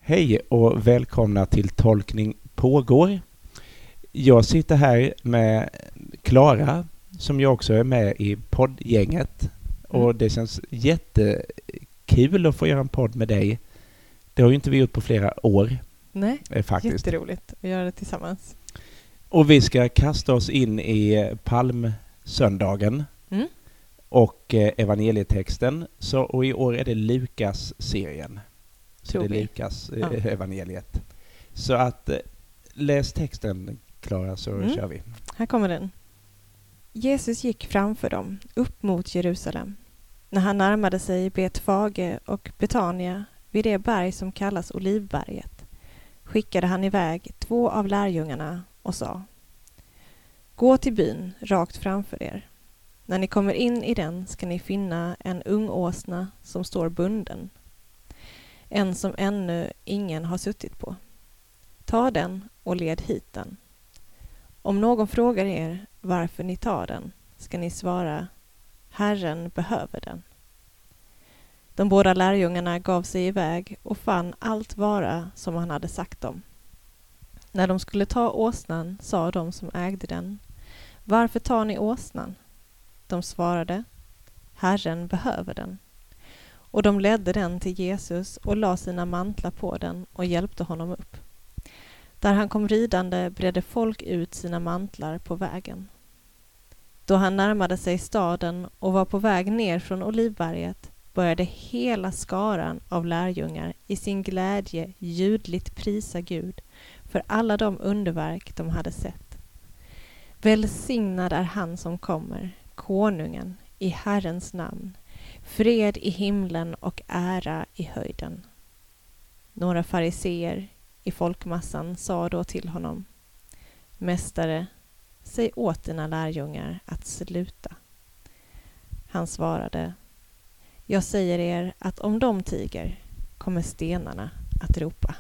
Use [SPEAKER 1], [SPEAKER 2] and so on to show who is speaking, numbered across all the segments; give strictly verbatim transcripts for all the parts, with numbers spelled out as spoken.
[SPEAKER 1] Hej och välkomna till Tolkning pågår. Jag sitter här med Klara som jag också är med i poddgänget. Och
[SPEAKER 2] Mm.
[SPEAKER 1] det känns jättekul att få göra en podd med dig. Det har ju inte vi gjort på flera år.
[SPEAKER 2] Nej,
[SPEAKER 1] eh, faktiskt.
[SPEAKER 2] jätteroligt att göra det tillsammans.
[SPEAKER 1] Och vi ska kasta oss in i palmsöndagen
[SPEAKER 2] Mm.
[SPEAKER 1] och eh, evangelietexten. Så, och i år är det Lukas-serien. Så
[SPEAKER 2] Tror
[SPEAKER 1] det är
[SPEAKER 2] vi.
[SPEAKER 1] Lukas eh,
[SPEAKER 2] Ja.
[SPEAKER 1] evangeliet. Så att eh, läs texten, Klara, så
[SPEAKER 2] Mm.
[SPEAKER 1] kör vi.
[SPEAKER 2] Här kommer den. Jesus gick framför dem, upp mot Jerusalem. När han närmade sig Betfage och Betania vid det berg som kallas Olivberget skickade han iväg två av lärjungarna och sa: Gå till byn rakt framför er. När ni kommer in i den ska ni finna en ung åsna som står bunden. En som ännu ingen har suttit på. Ta den och led hit den. Om någon frågar er varför ni tar den ska ni svara: Herren behöver den. De båda lärjungarna gav sig iväg och fann allt vara som han hade sagt dem. När de skulle ta åsnan sa de som ägde den: Varför tar ni åsnan? De svarade: Herren behöver den. Och de ledde den till Jesus och la sina mantlar på den och hjälpte honom upp. Där han kom ridande bredde folk ut sina mantlar på vägen. Då han närmade sig staden och var på väg ner från Olivberget började hela skaran av lärjungar i sin glädje ljudligt prisa Gud för alla de underverk de hade sett. Välsignad är han som kommer, konungen, i Herrens namn, fred i himlen och ära i höjden. Några fariseer i folkmassan sa då till honom: Mästare, säg åt dina lärjungar att sluta. Han svarade: Jag säger er att om de tiger kommer stenarna att ropa.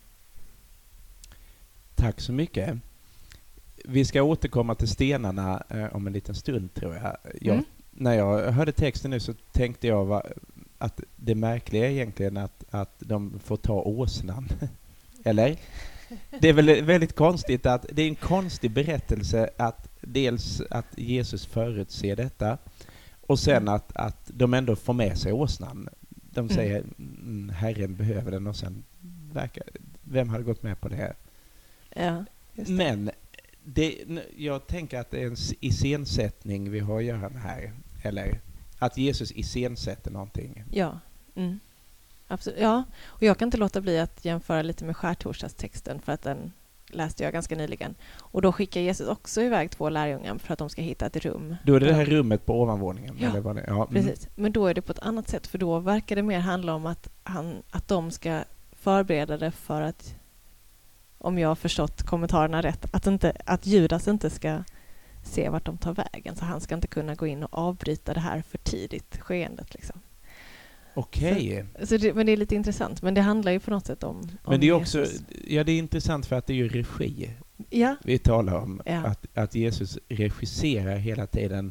[SPEAKER 1] Tack så mycket. Vi ska återkomma till stenarna eh, om en liten stund, tror jag. jag
[SPEAKER 2] Mm.
[SPEAKER 1] När jag hörde texten nu så tänkte jag va, att det märkliga är egentligen att, att de får ta åsnan. Eller? Det är väl väldigt konstigt att det är en konstig berättelse att dels att Jesus förutser detta och sen att, att de ändå får med sig åsnan. De säger mm, Herren behöver den och sen verkar, vem hade gått med på det här?
[SPEAKER 2] Ja, just det.
[SPEAKER 1] Men det, jag tänker att det är en iscensättning vi har att göra med här. Eller att Jesus iscensätter någonting.
[SPEAKER 2] Ja, mm. Absolut. Ja, och jag kan inte låta bli att jämföra lite med skärtorsdagstexten för att den läste jag ganska nyligen. Och då skickar Jesus också iväg två lärjungar för att de ska hitta ett rum.
[SPEAKER 1] Då är det det här rummet på ovanvåningen.
[SPEAKER 2] Ja,
[SPEAKER 1] eller vad det är. Ja,
[SPEAKER 2] precis. Men då är det på ett annat sätt, för då verkar det mer handla om att, han, att de ska förbereda det för att, om jag har förstått kommentarerna rätt, att, inte, att Judas inte ska se vart de tar vägen. Så han ska inte kunna gå in och avbryta det här för tidigt skeendet. Liksom.
[SPEAKER 1] Okej.
[SPEAKER 2] Så, så det, men det är lite intressant. Men det handlar ju på något sätt om, om
[SPEAKER 1] Men det är också,
[SPEAKER 2] Jesus.
[SPEAKER 1] ja, det är intressant för att det är ju regi
[SPEAKER 2] Ja,
[SPEAKER 1] vi talar om.
[SPEAKER 2] Ja.
[SPEAKER 1] Att, att Jesus regisserar hela tiden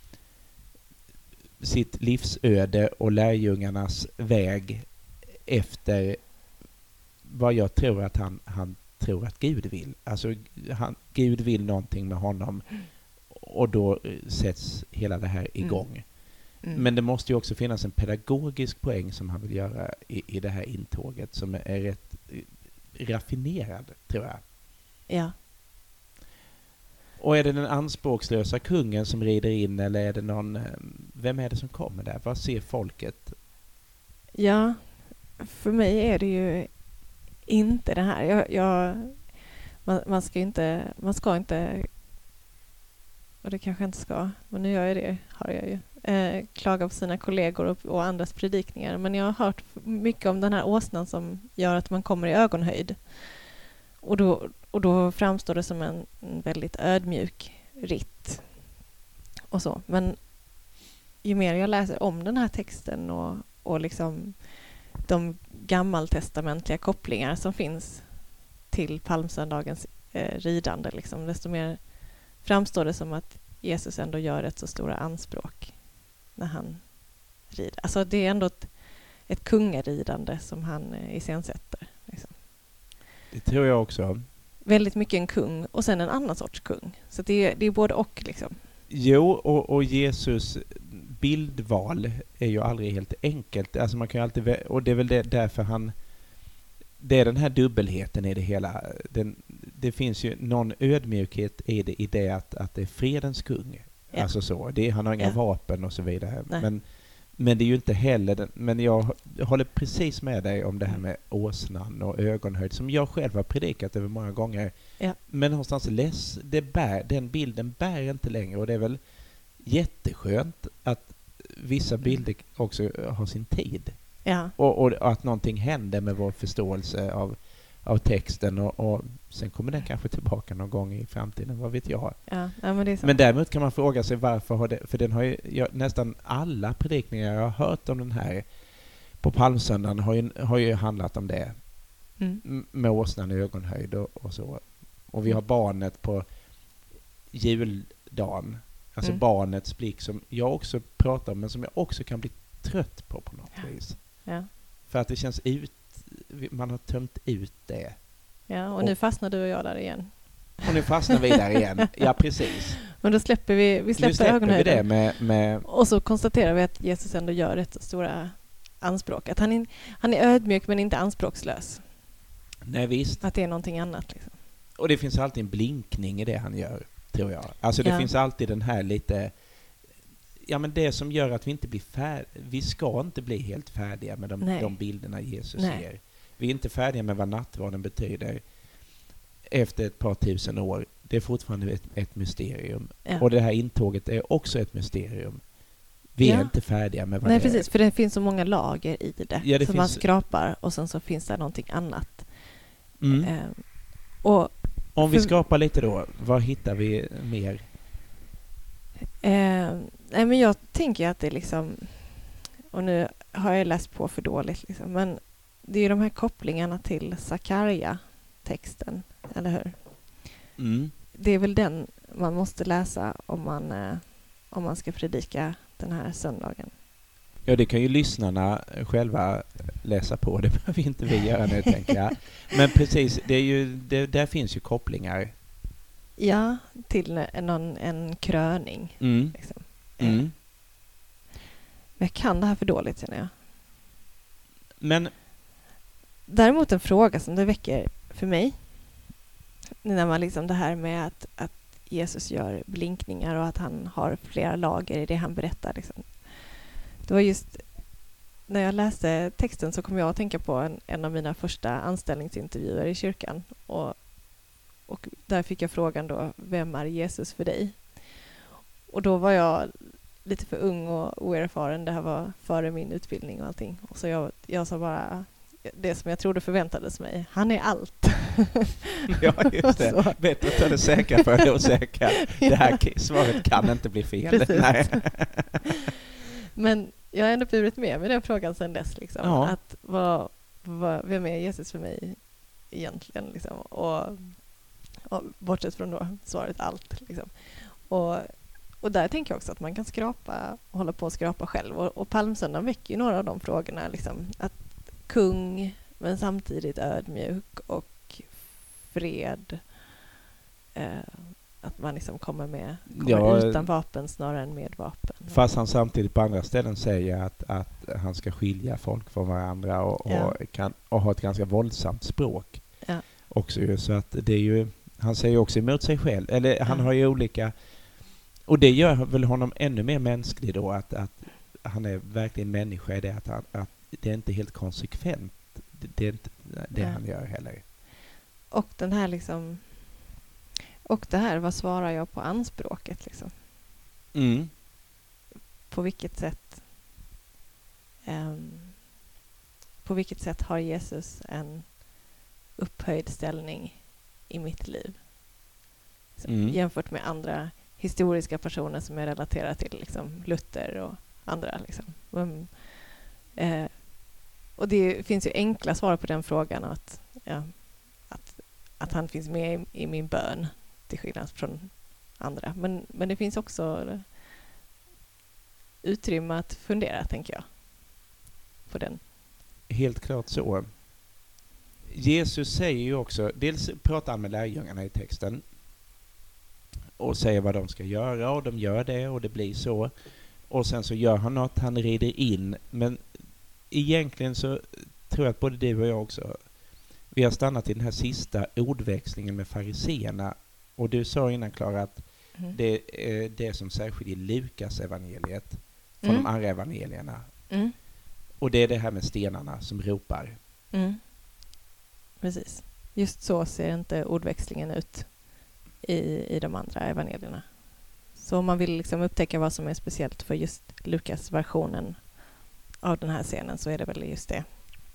[SPEAKER 1] sitt livsöde och lärjungarnas väg efter vad jag tror att han, han tror att Gud vill. Alltså han, Gud vill någonting med honom och då sätts hela det här igång.
[SPEAKER 2] Mm.
[SPEAKER 1] Men det måste ju också finnas en pedagogisk poäng som han vill göra i, i det här intåget som är, är rätt raffinerad, tror jag.
[SPEAKER 2] Ja.
[SPEAKER 1] Och är det den anspråkslösa kungen som rider in eller är det någon, vem är det som kommer där? Vad ser folket?
[SPEAKER 2] Ja, för mig är det ju inte det här. Jag, jag, man, man ska inte, man ska inte, och det kanske inte ska, men nu gör jag det, har jag ju, eh, klaga på sina kollegor och, och andras predikningar. Men jag har hört mycket om den här åsnan som gör att man kommer i ögonhöjd. Och då, och då framstår det som en, en väldigt ödmjuk ritt. Och så. Men ju mer jag läser om den här texten och, och liksom de gammaltestamentliga kopplingar som finns till palmsöndagens eh, ridande, liksom, desto mer framstår det som att Jesus ändå gör ett så stora anspråk när han rider. Alltså det är ändå ett, ett kungaridande som han eh, iscensätter. Liksom.
[SPEAKER 1] Det tror jag också.
[SPEAKER 2] Väldigt mycket en kung och sen en annan sorts kung. Så det är, det är både och liksom.
[SPEAKER 1] Jo, och, och Jesus bildval är ju aldrig helt enkelt. Alltså man kan ju alltid, och det är väl det, därför han, det är den här dubbelheten i det hela. Den, det finns ju någon ödmjukhet i det, i det att, att det är fredens kung. Ja. Alltså så. Det, han har inga ja. vapen och så vidare. Men, men det är ju inte heller den, men jag håller precis med dig om det här med åsnan och ögonhöjd som jag själv har predikat över många gånger. Ja. Men någonstans läs, det bär, den bilden bär inte längre, och det är väl jätteskönt att vissa bilder också har sin tid. Ja. Och, och att någonting händer med vår förståelse av, av texten, och, och sen kommer den kanske tillbaka någon gång i framtiden, vad vet jag.
[SPEAKER 2] Ja, ja, men, det är så.
[SPEAKER 1] Men däremot kan man fråga sig varför har det, för den har ju, jag, nästan alla predikningar jag har hört om den här på palmsöndagen har ju, har ju handlat om det. Mm. Med åsnan i ögonhöjd och, och så. Och vi har barnet på juldagen. Alltså mm. barnets blick som jag också pratar om, men som jag också kan bli trött på på något ja. vis. Ja. För att det känns ut, man har tömt ut det.
[SPEAKER 2] Ja, och, och nu fastnar du och jag där igen.
[SPEAKER 1] Och nu fastnar vi där igen. Ja, precis.
[SPEAKER 2] Men då släpper vi, vi släpper,
[SPEAKER 1] släpper
[SPEAKER 2] ögonhöjden.
[SPEAKER 1] Vi det med, med...
[SPEAKER 2] Och så konstaterar vi att Jesus ändå gör ett stora anspråk. Att han är, han är ödmjuk men inte anspråkslös.
[SPEAKER 1] Nej, visst.
[SPEAKER 2] Att det är någonting annat. Liksom.
[SPEAKER 1] Och det finns alltid en blinkning i det han gör, tror jag. Alltså det ja. finns alltid den här lite... Ja, men det som gör att vi inte blir färdiga. Vi ska inte bli helt färdiga med de, de bilderna Jesus Nej. ger. Vi är inte färdiga med vad nattvarden betyder efter ett par tusen år. Det är fortfarande ett, ett mysterium. Ja. Och det här intåget är också ett mysterium. Vi ja. är inte färdiga med vad
[SPEAKER 2] Nej,
[SPEAKER 1] det
[SPEAKER 2] precis,
[SPEAKER 1] är.
[SPEAKER 2] För det finns så många lager i det.
[SPEAKER 1] Ja, det
[SPEAKER 2] som
[SPEAKER 1] finns...
[SPEAKER 2] man skrapar och sen så finns det någonting annat.
[SPEAKER 1] Mm.
[SPEAKER 2] Eh, och
[SPEAKER 1] Om vi för... skrapar lite då, vad hittar vi mer?
[SPEAKER 2] Eh, nej, men jag tänker att det är liksom, och nu har jag läst på för dåligt liksom, men det är ju de här kopplingarna till Sakarja-texten, eller hur?
[SPEAKER 1] Mm.
[SPEAKER 2] Det är väl den man måste läsa om man, eh, om man ska predika den här söndagen.
[SPEAKER 1] Ja, det kan ju lyssnarna själva läsa på. Det behöver inte vi göra nu, tänker jag. Men precis, det är ju, det, där finns ju kopplingar.
[SPEAKER 2] Ja, till någon, en kröning.
[SPEAKER 1] Mm.
[SPEAKER 2] Liksom.
[SPEAKER 1] Mm.
[SPEAKER 2] Men jag kan det här för dåligt, känner jag.
[SPEAKER 1] Men
[SPEAKER 2] däremot en fråga som det väcker för mig, när man liksom det här med att, att Jesus gör blinkningar och att han har flera lager i det han berättar. Liksom. Det var just när jag läste texten så kom jag att tänka på en, en av mina första anställningsintervjuer i kyrkan. Och, och där fick jag frågan då, vem är Jesus för dig? Och då var jag lite för ung och oerfaren. Det här var före min utbildning och allting. Och så jag, jag sa bara det som jag trodde förväntades mig. Han är allt.
[SPEAKER 1] Ja, just det. Bättre att ta det säkra för det osäkra. Det här svaret kan inte bli fel. Nej.
[SPEAKER 2] Men jag har ändå burit med mig den frågan sedan dess. Liksom,
[SPEAKER 1] ja.
[SPEAKER 2] Att vad, vad, vem är Jesus för mig egentligen? Liksom, och, och bortsett från då svaret allt. Liksom. Och, och där tänker jag också att man kan skrapa och hålla på att skrapa själv. Och, och palmsöndagen väcker ju några av de frågorna. Liksom, att kung, men samtidigt ödmjuk och fred. Eh, att man liksom kommer med kommer ja, utan vapen snarare än med vapen.
[SPEAKER 1] Fast han samtidigt på andra ställen säger att, att han ska skilja folk från varandra och, ja. och, kan, och ha ett ganska våldsamt språk.
[SPEAKER 2] Ja.
[SPEAKER 1] Också ju, så att det är ju, han säger också emot sig själv. Eller
[SPEAKER 2] ja.
[SPEAKER 1] han har ju olika, och det gör väl honom ännu mer mänsklig då, att, att han är verkligen människa i det att, han, att det är inte helt konsekvent. Det, det är inte det ja. han gör heller.
[SPEAKER 2] Och den här liksom och det här, vad svarar jag på anspråket liksom?
[SPEAKER 1] Mm.
[SPEAKER 2] På vilket sätt um, på vilket sätt har Jesus en upphöjd ställning i mitt liv? Mm. Jämfört med andra historiska personer som är relaterade till liksom Luther och andra liksom. Um, eh, och det finns ju enkla svar på den frågan, att ja, att, att han finns med i, i min bön till skillnad från andra. Men, men det finns också utrymme att fundera, tänker jag, på den.
[SPEAKER 1] Helt klart så. Jesus säger ju också, dels pratar han med lärjungarna i texten och säger vad de ska göra, och de gör det och det blir så. Och sen så gör han något, han rider in. Men egentligen så tror jag att både du och jag också, vi har stannat i den här sista ordväxlingen med fariseerna. Och du sa innan, Klara, att mm. det är det som särskiljer Lukas evangeliet från mm. de andra evangelierna. Mm. Och det är det här med stenarna som ropar.
[SPEAKER 2] Mm. Precis. Just så ser inte ordväxlingen ut i, i de andra evangelierna. Så om man vill liksom upptäcka vad som är speciellt för just Lukas-versionen av den här scenen, så är det väl just det.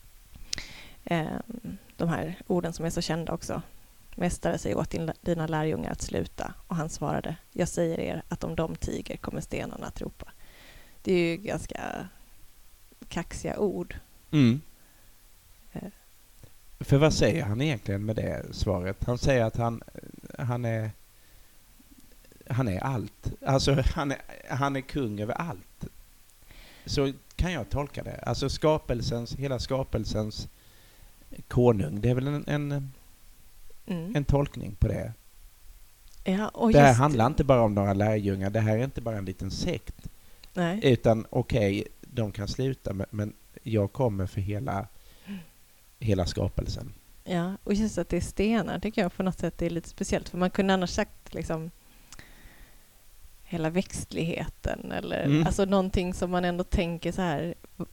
[SPEAKER 2] Ehm, de här orden som är så kända också. Mästare säger åt din, dina lärjungar att sluta. Och han svarade, jag säger er att om de tiger kommer stenarna att ropa. Det är ju ganska kaxiga ord.
[SPEAKER 1] Mm. Eh. För vad säger han egentligen med det svaret? Han säger att han, han är han är allt. Alltså han är, han är kung över allt. Så kan jag tolka det. Alltså skapelsens, hela skapelsens konung. Det är väl en, en, mm. en tolkning på det.
[SPEAKER 2] Ja, och
[SPEAKER 1] det här
[SPEAKER 2] just
[SPEAKER 1] handlar inte bara om några lärjungar. Det här är inte bara en liten sekt.
[SPEAKER 2] Nej.
[SPEAKER 1] Utan okej, okay, de kan sluta, men, men jag kommer för hela, hela skapelsen.
[SPEAKER 2] Ja, och just att det är stenar tycker jag på något sätt är lite speciellt. För man kunde annars sagt liksom hela växtligheten eller mm. alltså någonting som man ändå tänker så här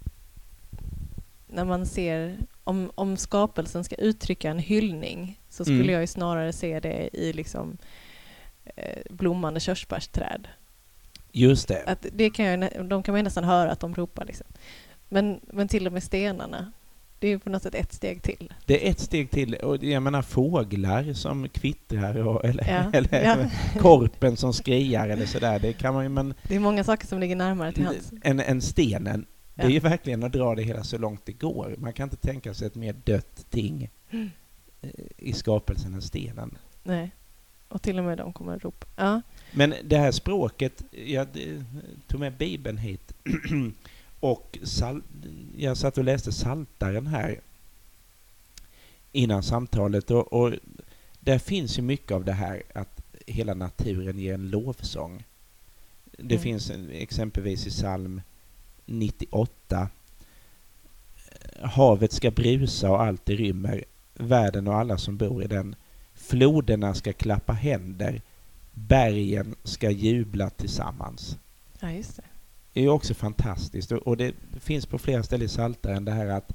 [SPEAKER 2] när man ser om, om skapelsen ska uttrycka en hyllning, så skulle mm. jag ju snarare se det i liksom eh, blommande körsbärsträd.
[SPEAKER 1] Just det.
[SPEAKER 2] Att det kan jag, de kan man nästan höra att de ropar liksom. Men, men till och med stenarna, det är ju på något sätt ett steg till.
[SPEAKER 1] Det är ett steg till. Och jag menar fåglar som kvittrar och, eller,
[SPEAKER 2] ja.
[SPEAKER 1] eller
[SPEAKER 2] ja.
[SPEAKER 1] korpen som skriar eller sådär. Det kan man ju, men
[SPEAKER 2] det är många saker som ligger närmare till hands.
[SPEAKER 1] En, en stenen,
[SPEAKER 2] ja.
[SPEAKER 1] det är ju verkligen att dra det hela så långt det går. Man kan inte tänka sig ett mer dött ting mm. i skapelsen än stenen.
[SPEAKER 2] Nej. Och till och med de kommer att ropa. Ja.
[SPEAKER 1] Men det här språket, jag tog med Bibeln hit och sal- jag satt och läste Saltaren här innan samtalet, och, och där finns ju mycket av det här att hela naturen ger en lovsång. Det mm. finns exempelvis i psalm nittioåtta: havet ska brusa och allt det rymmer, världen och alla som bor i den. Floderna ska klappa händer, bergen ska jubla tillsammans.
[SPEAKER 2] Ja, just det.
[SPEAKER 1] Det är ju också fantastiskt, och det finns på flera ställen i Saltaren det här att,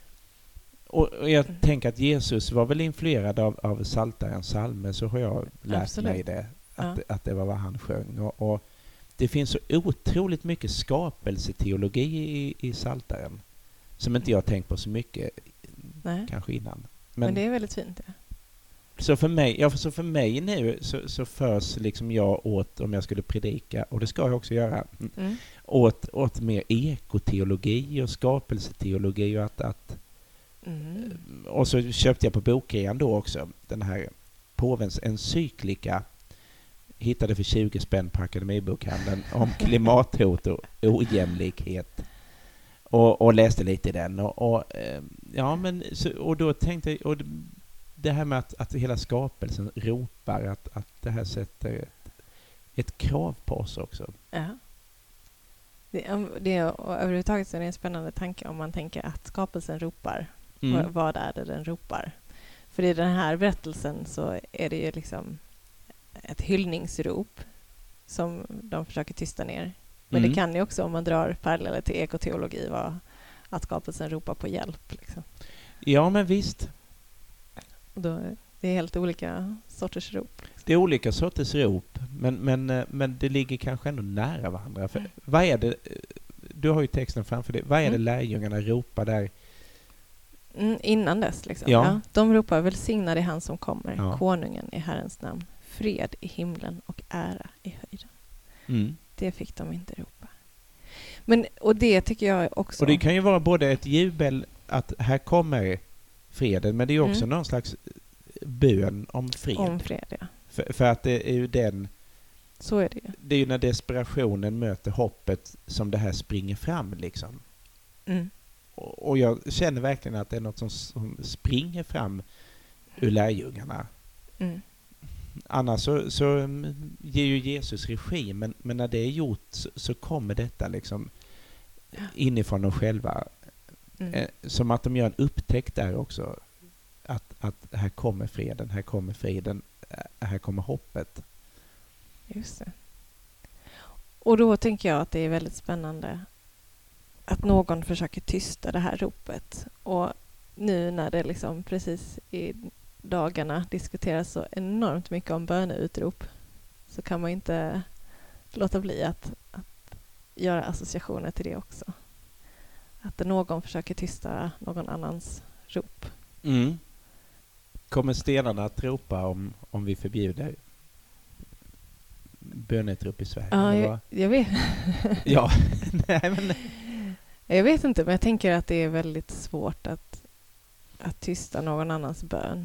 [SPEAKER 1] och jag mm. tänker att Jesus var väl influerad av, av Saltarens psalmer, så har jag lärt
[SPEAKER 2] Absolut.
[SPEAKER 1] mig det, att,
[SPEAKER 2] ja.
[SPEAKER 1] att det var vad han sjöng, och, och det finns så otroligt mycket skapelseteologi i, i Saltaren som inte jag har tänkt på så mycket
[SPEAKER 2] Nej.
[SPEAKER 1] kanske innan.
[SPEAKER 2] Men, Men det är väldigt fint, ja.
[SPEAKER 1] Så för mig, ja, så för mig nu så, så förs liksom jag åt, om jag skulle predika, och det ska jag också göra, mm. åt, åt mer ekoteologi och skapelseteologi, och att, att mm. och så köpte jag på bokrean då också den här påvens encyklika, hittade för tjugo spänn på Akademibokhandeln, om klimathot och ojämlikhet, och, och läste lite i den, och, och ja men så, och då tänkte jag, och det här med att, att hela skapelsen ropar, att, att det här sätter ett, ett krav på oss också.
[SPEAKER 2] Ja. Det, det är, och överhuvudtaget så är det en spännande tanke om man tänker att skapelsen ropar. Mm. Vad är det den ropar? För i den här berättelsen så är det ju liksom ett hyllningsrop som de försöker tysta ner. Men mm. det kan ju också, om man drar paralleller till ekoteologi, vara att skapelsen ropar på hjälp. Liksom.
[SPEAKER 1] Ja, men visst.
[SPEAKER 2] Då, det är helt olika sorters rop.
[SPEAKER 1] Det är olika sorters rop, men, men, men det ligger kanske ändå nära varandra. För mm. vad är det, du har ju texten framför dig, vad är mm. det lärjungarna ropar där?
[SPEAKER 2] Mm, innan dess liksom.
[SPEAKER 1] Ja.
[SPEAKER 2] Ja, de ropar välsignad är han som kommer,
[SPEAKER 1] ja.
[SPEAKER 2] konungen i Herrens namn, fred i himlen och ära i höjden.
[SPEAKER 1] Mm.
[SPEAKER 2] Det fick de inte ropa. Men, och det tycker jag också...
[SPEAKER 1] Och det kan ju vara både ett jubel att här kommer freden, men det är också mm. någon slags bön om fred.
[SPEAKER 2] Om fred, ja.
[SPEAKER 1] För, för att det är ju den...
[SPEAKER 2] Så är det ju.
[SPEAKER 1] Det är ju när desperationen möter hoppet som det här springer fram liksom.
[SPEAKER 2] Mm.
[SPEAKER 1] och jag känner verkligen att det är något som, som springer fram ur lärjungarna.
[SPEAKER 2] Mm.
[SPEAKER 1] Annars så, så ger ju Jesus regi, men, men när det är gjort så, så kommer detta liksom inifrån dem själva.
[SPEAKER 2] Mm.
[SPEAKER 1] Eh, som att de gör en upptäckt där också. Att, att här kommer freden, här kommer friden, här kommer hoppet.
[SPEAKER 2] Just det. Och då tänker jag att det är väldigt spännande att någon försöker tysta det här ropet. Och nu när det liksom precis i dagarna diskuteras så enormt mycket om böneutrop, så kan man inte låta bli att, att göra associationer till det också. Att någon försöker tysta någon annans rop.
[SPEAKER 1] Mm. Kommer stenarna att ropa om, om vi förbjuder böneutrop i Sverige?
[SPEAKER 2] Ja, jag, jag vet.
[SPEAKER 1] Ja, nej men...
[SPEAKER 2] Jag vet inte, men jag tänker att det är väldigt svårt att, att tysta någon annans bön.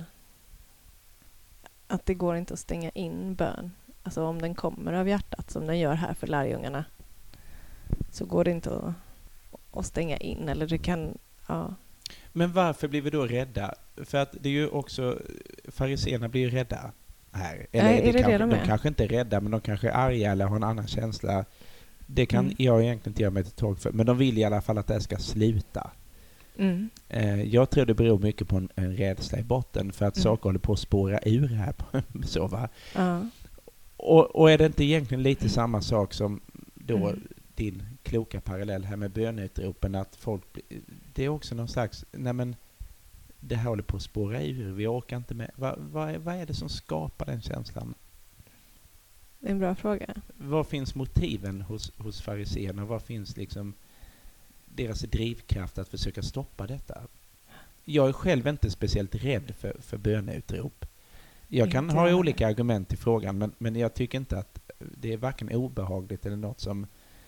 [SPEAKER 2] Att det går inte att stänga in bön. Alltså om den kommer av hjärtat, som den gör här för lärjungarna, så går det inte att, att stänga in. Eller det kan, ja.
[SPEAKER 1] Men varför blir vi då rädda? För att det är ju också, fariséerna blir ju rädda här. Eller
[SPEAKER 2] Nej, är det
[SPEAKER 1] det
[SPEAKER 2] det
[SPEAKER 1] kanske,
[SPEAKER 2] de
[SPEAKER 1] de
[SPEAKER 2] är?
[SPEAKER 1] kanske inte är rädda, men de kanske är arga eller har en annan känsla. Det kan
[SPEAKER 2] Mm.
[SPEAKER 1] jag egentligen inte göra mig till tolk för. Men de vill i alla fall att det ska sluta.
[SPEAKER 2] Mm.
[SPEAKER 1] Eh, jag tror det beror mycket på en, en rädsla i botten för att
[SPEAKER 2] Mm.
[SPEAKER 1] saker håller på att spåra ur här. Så, va?
[SPEAKER 2] Ja.
[SPEAKER 1] Och, och är det inte egentligen lite samma sak som då
[SPEAKER 2] Mm.
[SPEAKER 1] din kloka parallell här med böneutropen, att folk, blir- det är också någon slags, nej men det här håller på att spåra ur, vi orkar inte med. Va, vad, är, vad är det som skapar den känslan?
[SPEAKER 2] Det är en bra fråga.
[SPEAKER 1] Vad finns motiven hos, hos fariséerna? Vad finns liksom deras drivkraft att försöka stoppa detta? Jag är själv inte speciellt rädd för, för böneutrop. Jag kan
[SPEAKER 2] Inte
[SPEAKER 1] ha
[SPEAKER 2] jag
[SPEAKER 1] olika argument i frågan, men, men jag tycker inte att det är varken obehagligt eller något som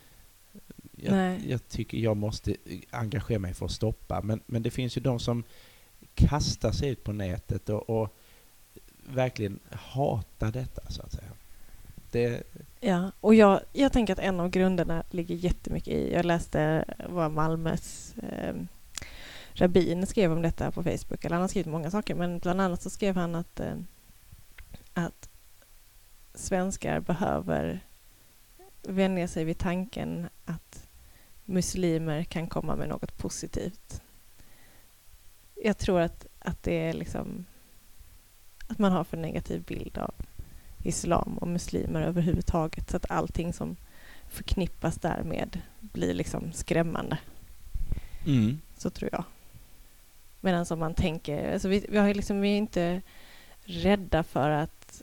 [SPEAKER 2] Nej.
[SPEAKER 1] jag, jag tycker jag måste engagera mig för att stoppa. Men, men det finns ju de som kastar sig ut på nätet och, och verkligen hatar detta, så att säga. Det,
[SPEAKER 2] Ja, och jag, jag tänker att en av grunderna ligger jättemycket i. Jag läste vad Malmös eh, rabbin skrev om detta på Facebook. Eller han har skrivit många saker, men bland annat så skrev han att, eh, att svenskar behöver vänja sig vid tanken att muslimer kan komma med något positivt. Jag tror att, att det är liksom att man har för negativ bild av islam och muslimer överhuvudtaget, så att allting som förknippas därmed blir liksom skrämmande.
[SPEAKER 1] mm.
[SPEAKER 2] Så tror jag. Medan som man tänker, alltså vi, vi, har liksom, vi är inte rädda för att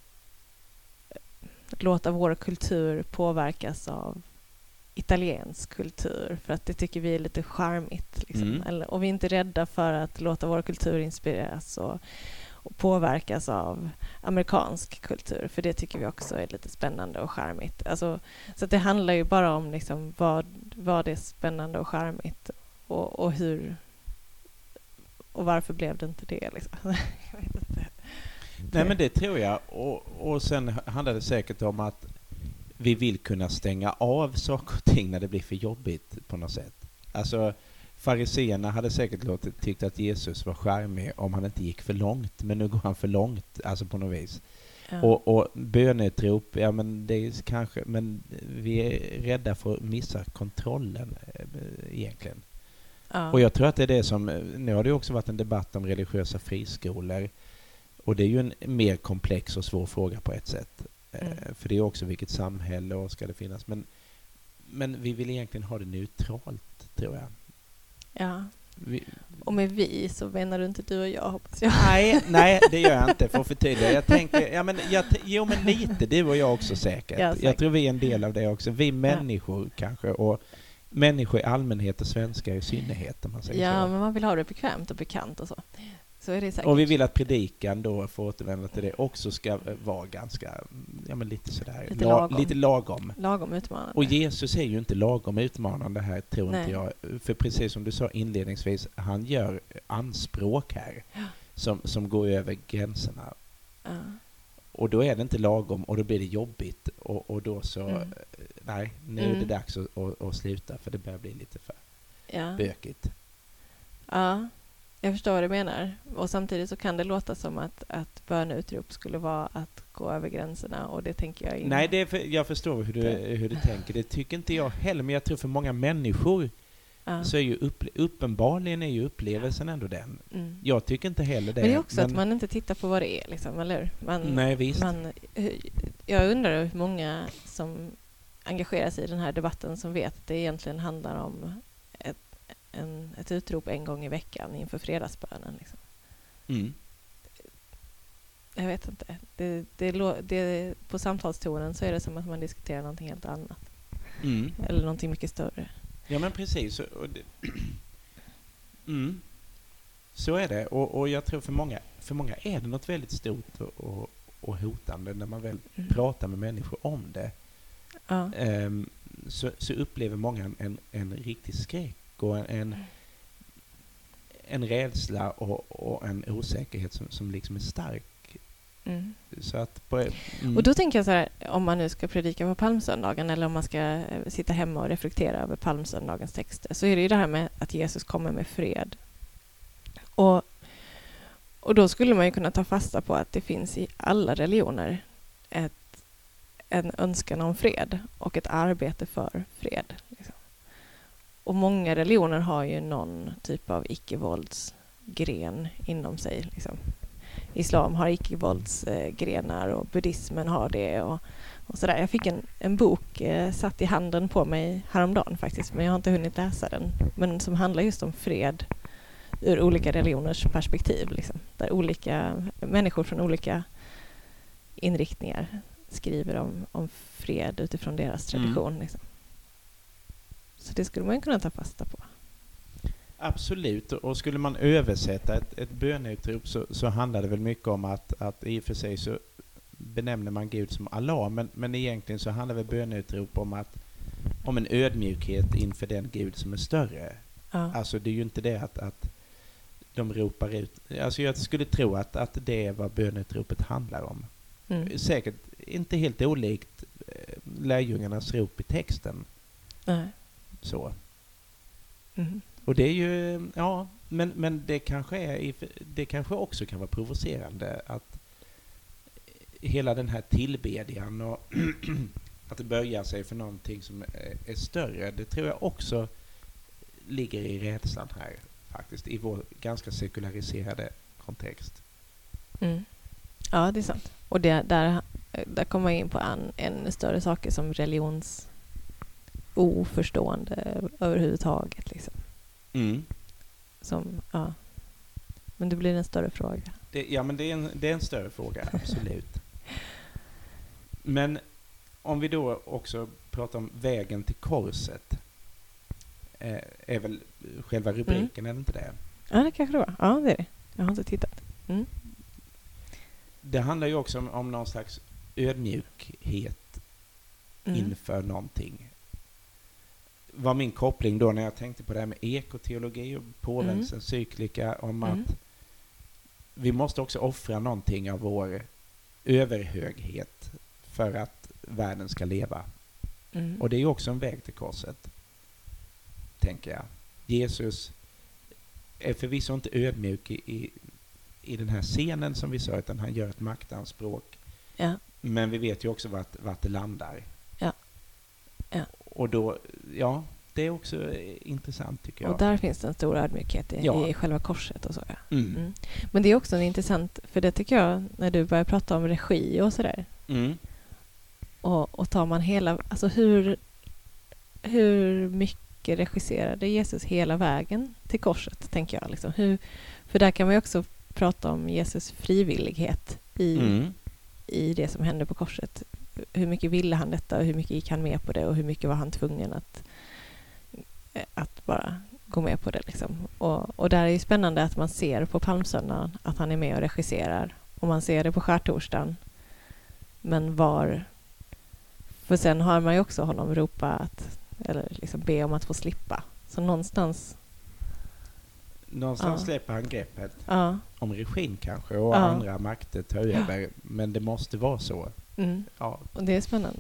[SPEAKER 2] låta vår kultur påverkas av italiensk kultur, för att det tycker vi är lite charmigt. Liksom.
[SPEAKER 1] Mm.
[SPEAKER 2] Eller, och vi är inte rädda för att låta vår kultur inspireras och, och påverkas av amerikansk kultur, för det tycker vi också är lite spännande och charmigt. Alltså, så att det handlar ju bara om liksom vad, vad är spännande och charmigt och, och hur och varför blev det inte det liksom. Jag vet inte.
[SPEAKER 1] Nej, men det tror jag. Och, och sen handlar det säkert om att vi vill kunna stänga av saker och ting när det blir för jobbigt på något sätt. Alltså, fariséerna hade säkert låtit, tyckt att Jesus var charmig om han inte gick för långt, men nu går han för långt, alltså på något vis.
[SPEAKER 2] Ja.
[SPEAKER 1] Och, och bönetrop, ja men det är kanske, men vi är rädda för att missa kontrollen eh, egentligen.
[SPEAKER 2] Ja.
[SPEAKER 1] Och jag tror att det är det som, nu har det också varit en debatt om religiösa friskolor, och det är ju en mer komplex och svår fråga på ett sätt.
[SPEAKER 2] Mm.
[SPEAKER 1] Eh, för det är också vilket samhälle och ska det finnas. Men, men vi vill egentligen ha det neutralt, tror jag.
[SPEAKER 2] Ja.
[SPEAKER 1] Vi,
[SPEAKER 2] Och med vi så menar du inte du och jag, hoppas jag.
[SPEAKER 1] nej, nej, det gör jag inte, för att förtydliga. Jag tänker, ja men, jag, jo men lite, du och jag också säkert.
[SPEAKER 2] Ja, säkert.
[SPEAKER 1] Jag tror vi är en del av det också. Vi människor kanske, och människor i allmänhet och svenskar i synnerhet, om man säger
[SPEAKER 2] Ja,
[SPEAKER 1] så.
[SPEAKER 2] men man vill ha det bekvämt och bekant och så. Så är det säkert.
[SPEAKER 1] Och vi vill att predikan då, för att återvända till det, också ska vara ganska, ja men lite sådär,
[SPEAKER 2] Lite
[SPEAKER 1] la,
[SPEAKER 2] lagom.
[SPEAKER 1] lite lagom.
[SPEAKER 2] Lagom utmanande.
[SPEAKER 1] Och Jesus är ju inte lagom utmanande här, tror
[SPEAKER 2] Nej.
[SPEAKER 1] inte jag. För precis som du sa inledningsvis, han gör anspråk här som, som går över gränserna.
[SPEAKER 2] Ja.
[SPEAKER 1] Och då är det inte lagom, och då blir det jobbigt. Och, och då så,
[SPEAKER 2] Mm.
[SPEAKER 1] nej, nu är det
[SPEAKER 2] Mm.
[SPEAKER 1] dags att, att, att sluta, för det börjar bli lite för
[SPEAKER 2] Ja.
[SPEAKER 1] bökigt.
[SPEAKER 2] Ja, jag förstår vad du menar. Och samtidigt så kan det låta som att, att böneutrop skulle vara att gå över gränserna, och det tänker jag inte.
[SPEAKER 1] Nej, det är för, jag förstår hur du, hur du tänker. Det tycker inte jag heller, men jag tror för många människor
[SPEAKER 2] Ja.
[SPEAKER 1] så är ju upp, uppenbarligen är ju upplevelsen ändå den.
[SPEAKER 2] Mm.
[SPEAKER 1] Jag tycker inte heller det.
[SPEAKER 2] Men det är också
[SPEAKER 1] men...
[SPEAKER 2] att man inte tittar på vad det är, liksom, eller hur? Man,
[SPEAKER 1] Nej, visst.
[SPEAKER 2] Man, jag undrar hur många som engagerar sig i den här debatten som vet att det egentligen handlar om ett, en, ett utrop en gång i veckan inför fredagsbönen. Liksom.
[SPEAKER 1] Mm.
[SPEAKER 2] Jag vet inte. Det, det, det, det, på samtalstonen så är det som att man diskuterar någonting helt annat.
[SPEAKER 1] Mm.
[SPEAKER 2] Eller någonting mycket större.
[SPEAKER 1] Ja, men precis. Och det... mm. Så är det. Och, och jag tror för många, för många är det något väldigt stort och, och, och hotande när man väl
[SPEAKER 2] Mm.
[SPEAKER 1] pratar med människor om det.
[SPEAKER 2] Ja.
[SPEAKER 1] Um, så, så upplever många en, en, en riktig skräck och en, en, en rädsla och, och en osäkerhet som, som liksom är stark.
[SPEAKER 2] Mm.
[SPEAKER 1] Så att på, mm.
[SPEAKER 2] Och då tänker jag så här, om man nu ska predika på palmsöndagen eller om man ska eh, sitta hemma och reflektera över palmsöndagens texter, så är det ju det här med att Jesus kommer med fred. Och, och då skulle man ju kunna ta fasta på att det finns i alla religioner ett, en önskan om fred och ett arbete för fred. Liksom. Och många religioner har ju någon typ av icke-våldsgren inom sig. Liksom. Islam har icke-våldsgrenar och buddhismen har det. Och, och sådär. Jag fick en, en bok eh, satt i handen på mig häromdagen faktiskt, men jag har inte hunnit läsa den. Men som handlar just om fred ur olika religioners perspektiv. Liksom. Där olika människor från olika inriktningar skriver om, om fred utifrån deras tradition. Mm. Liksom. Så det skulle man kunna ta fasta på.
[SPEAKER 1] Absolut, och skulle man översätta ett, ett böneutrop så, så handlar det väl mycket om att, att i och för sig så benämner man Gud som Allah, men, men egentligen så handlar väl böneutrop om, att, om en ödmjukhet inför den Gud som är större.
[SPEAKER 2] Ja.
[SPEAKER 1] Alltså det är ju inte det att, att de ropar ut. Alltså jag skulle tro att, att det är vad bönutropet handlar om.
[SPEAKER 2] Mm.
[SPEAKER 1] Säkert inte helt olikt lärjungarnas rop i texten.
[SPEAKER 2] Nej.
[SPEAKER 1] Så.
[SPEAKER 2] Mm.
[SPEAKER 1] Och det är ju, ja, men, men det kanske är, det kanske också kan vara provocerande att hela den här tillbedjan och att böja sig för någonting som är, är större, det tror jag också ligger i rädslan här faktiskt, i vår ganska sekulariserade kontext.
[SPEAKER 2] Mm. Ja, det är sant. Och det, där, där kommer jag in på en, en större saker som religions oförstående överhuvudtaget. Liksom.
[SPEAKER 1] Mm.
[SPEAKER 2] Som, ja. Men det blir en större fråga.
[SPEAKER 1] Det, ja, men det är, en, det är en större fråga, absolut. Men om vi då också pratar om vägen till korset, eh, är väl själva rubriken, mm. är det inte det?
[SPEAKER 2] Ja, det kanske det var. Ja, det är det. Jag har inte tittat. Mm.
[SPEAKER 1] Det handlar ju också om, om någon slags ödmjukhet mm. inför någonting. Var min koppling då när jag tänkte på det här med ekoteologi och påvens mm. encyklika om mm. att vi måste också offra någonting av vår överhöghet för att världen ska leva. Mm. Och det är ju också en väg till korset, tänker jag. Jesus är förvisso inte ödmjuk i, i, i den här scenen som vi sa, utan han gör ett maktanspråk.
[SPEAKER 2] Ja.
[SPEAKER 1] Men vi vet ju också vart, vart det landar.
[SPEAKER 2] Ja. Ja.
[SPEAKER 1] Och då, ja, det är också intressant tycker jag.
[SPEAKER 2] Och där finns det en stor ödmjukhet i,
[SPEAKER 1] ja.
[SPEAKER 2] i själva korset och så. Ja.
[SPEAKER 1] Mm.
[SPEAKER 2] Mm. Men det är också intressant, för det tycker jag, när du börjar prata om regi och sådär.
[SPEAKER 1] Mm.
[SPEAKER 2] Och, och tar man hela, alltså hur, hur mycket regisserade Jesus hela vägen till korset, tänker jag. Liksom. Hur, för där kan man ju också prata om Jesus frivillighet i,
[SPEAKER 1] mm.
[SPEAKER 2] i det som hände på korset. Hur mycket ville han detta och hur mycket gick han med på det och hur mycket var han tvungen att, att bara gå med på det. Liksom. Och, och där är det spännande att man ser på palmsöndagen att han är med och regisserar. Och man ser det på skärtorsdagen. Men var... För sen har man ju också honom ropa att, eller liksom be om att få slippa. Så någonstans...
[SPEAKER 1] Någonstans
[SPEAKER 2] ja.
[SPEAKER 1] släpper han greppet
[SPEAKER 2] ja.
[SPEAKER 1] om regin kanske och
[SPEAKER 2] ja.
[SPEAKER 1] andra makter tar över.
[SPEAKER 2] Ja.
[SPEAKER 1] Men det måste vara så.
[SPEAKER 2] Mm.
[SPEAKER 1] Ja.
[SPEAKER 2] Och det är spännande.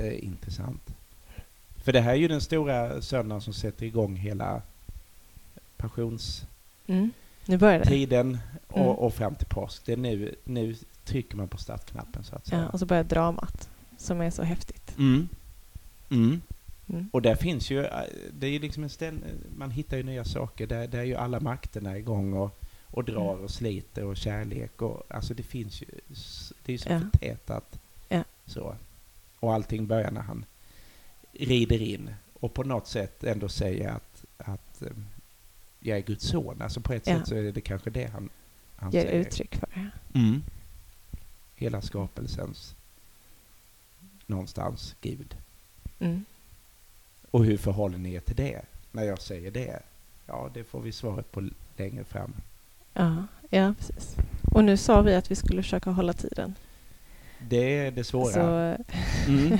[SPEAKER 1] Jätteintressant. För det här är ju den stora söndagen som sätter igång hela passionstiden
[SPEAKER 2] Mm. Nu börjar det.
[SPEAKER 1] och,
[SPEAKER 2] Mm.
[SPEAKER 1] och fram till påsk. Det är nu, nu trycker man på startknappen så att säga.
[SPEAKER 2] Ja, och så börjar dramat som är så häftigt.
[SPEAKER 1] Mm. Mm.
[SPEAKER 2] Mm.
[SPEAKER 1] Och där finns ju, det är ju liksom en ställ, man hittar ju nya saker. Där, där är ju alla makterna igång och, och drar
[SPEAKER 2] Mm.
[SPEAKER 1] och sliter och kärlek. Och, alltså det finns ju, det är ju så
[SPEAKER 2] Ja.
[SPEAKER 1] förtätat.
[SPEAKER 2] Ja.
[SPEAKER 1] Så. Och allting börjar när han rider in och på något sätt ändå säger att, att um, jag är Guds son. Alltså på ett
[SPEAKER 2] Ja.
[SPEAKER 1] sätt så är det kanske det han, han
[SPEAKER 2] Ger
[SPEAKER 1] säger.
[SPEAKER 2] uttryck för det.
[SPEAKER 1] Mm. Hela skapelsens någonstans Gud.
[SPEAKER 2] Mm.
[SPEAKER 1] Och hur förhåller ni er till det? När jag säger det? Ja, det får vi svaret på längre fram.
[SPEAKER 2] Ja, ja, precis. Och nu sa vi att vi skulle försöka hålla tiden.
[SPEAKER 1] Det är det svåra.
[SPEAKER 2] Så,
[SPEAKER 1] Mm.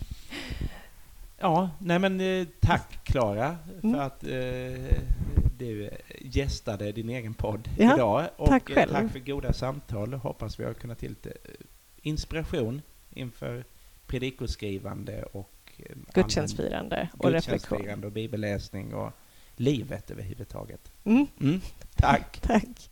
[SPEAKER 1] Ja, nej men eh, tack Klara för
[SPEAKER 2] Mm.
[SPEAKER 1] att eh, du gästade din egen podd
[SPEAKER 2] Ja,
[SPEAKER 1] idag. Och
[SPEAKER 2] tack
[SPEAKER 1] eh,
[SPEAKER 2] själv.
[SPEAKER 1] tack för goda samtal. Hoppas vi har kunnat till lite inspiration inför predikoskrivande och eh,
[SPEAKER 2] gudstjänstfirande och reflektion.
[SPEAKER 1] gudstjänstfirande och bibelläsning och livet överhuvudtaget.
[SPEAKER 2] Mm.
[SPEAKER 1] Mm. Tack!
[SPEAKER 2] Tack.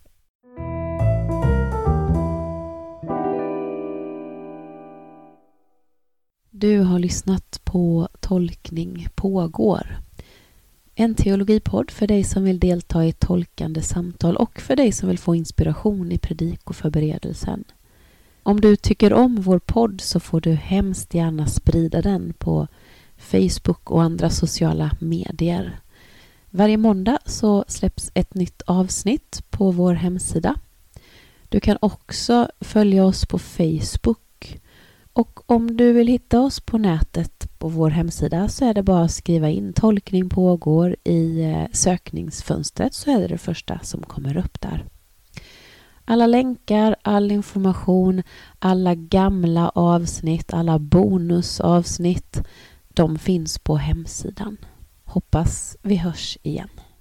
[SPEAKER 3] Du har lyssnat på Tolkning pågår. En teologipodd för dig som vill delta i tolkande samtal och för dig som vill få inspiration i predikoförberedelsen. Om du tycker om vår podd så får du hemskt gärna sprida den på Facebook och andra sociala medier. Varje måndag så släpps ett nytt avsnitt på vår hemsida. Du kan också följa oss på Facebook. Och om du vill hitta oss på nätet på vår hemsida så är det bara att skriva in Tolkning pågår i sökningsfönstret så är det det första som kommer upp där. Alla länkar, all information, alla gamla avsnitt, alla bonusavsnitt, de finns på hemsidan. Hoppas vi hörs igen.